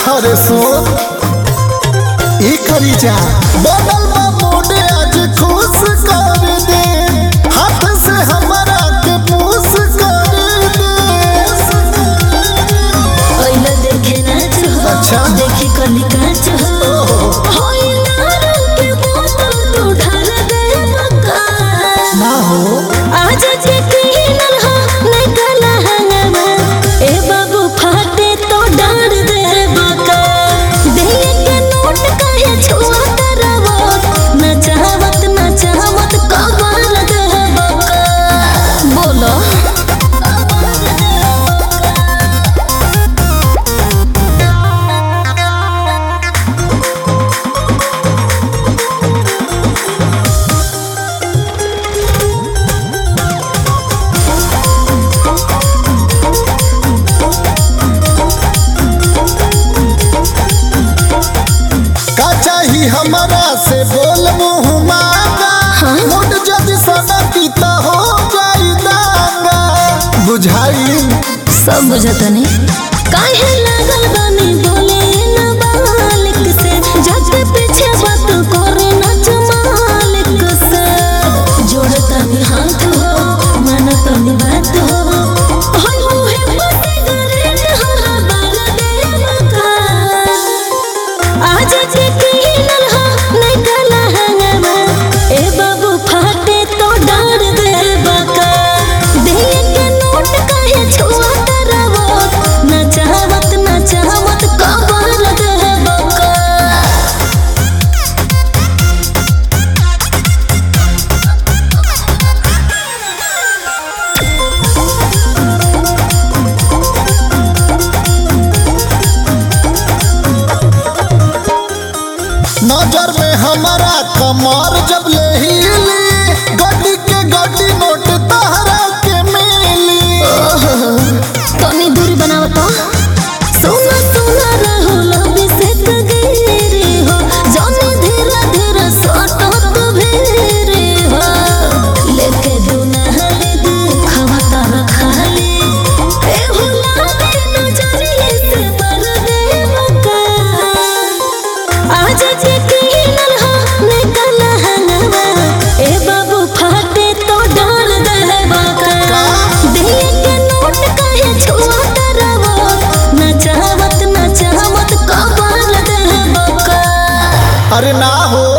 अरे सुन ई करी जा बदल बा मोड़े आज खुश कर दे हाथ से हमारा के पूछ कर दे ओइला देखे नाच हो अच्छा देखी कली काच हो होई नार के बोतल तू ढाल दे बका ना हो आज जे किनल हो नहीं कला हंगवा ए बाबू फाटे तो डार दे बका दे के नोट काहे छुआ करवो न चाहवत कबाल दे बका बोलो का चाही हमारा से बोल मुँह मांगा मुड जद सनती तो हो जाई दांगा बुझाई सब बुझतनी काहे लागल बानी बोले न बालिक से जाके पीछे बात करे न मालिक से जोड़तनी हाथ हो मानतनी बात हो होय होय पति गरेट हमरा बाल दे बका आज जे किनल हो नहीं कला हंगवा ए बाबू फाटे तो डार दे बका दे के नोट काहे छुआ करवो न चाहवत कबाल दे बका नजर में हमारा कमर जब ले हिली गड्डी के गड्डी नोट तहरा के मिली तनी दूरी बनाव तो सोना सोना रहो लबी से कगेरे हो जाने धीरे धीरे सोटो तो भेरे हो लेके दुनहले दुखवा तार खाली ए हुला दे नजरिए से पर दे बका आज जे किनल हो नहीं कला हंगवा ए बाबू फाटे तो डाल दे बका दे के नोट काहे छुआ करवो न चाहवत कबाल दे बका अरे ना हो